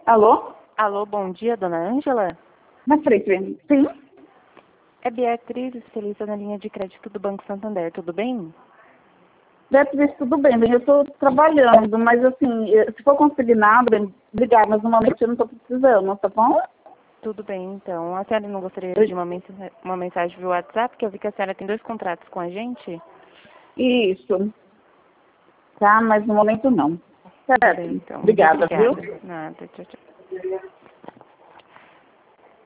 Alô? Alô, bom dia, dona Ângela? Na frente, sim? É Beatriz, especialista na linha de crédito do Banco Santander, tudo bem? Beatriz, tudo bem, eu estou trabalhando, mas assim, se for consignado, ligar, mas no momento eu não estou precisando, tá bom? Tudo bem, então. A senhora não gostaria de uma mensagem via WhatsApp, que eu vi que a senhora tem 2 contratos com a gente? Isso. Tá, mas no momento não. Tudo Certo. bem, então. Muito Obrigada, viu? obrigada. Nada, tchau, tchau.